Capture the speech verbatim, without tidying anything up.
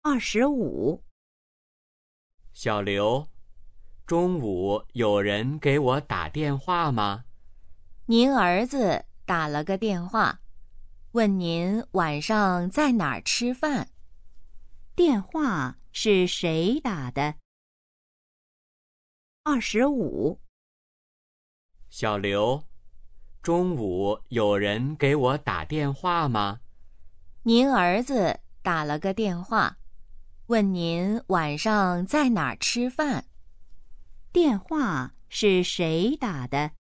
二十五。 小刘，中午有人给我打电话吗？ 您儿子打了个电话，问您晚上在哪儿吃饭。电话是谁打的？二十五。 小刘，中午有人给我打电话吗？ 您儿子打了个电话，问您晚上在哪儿吃饭。电话是谁打的？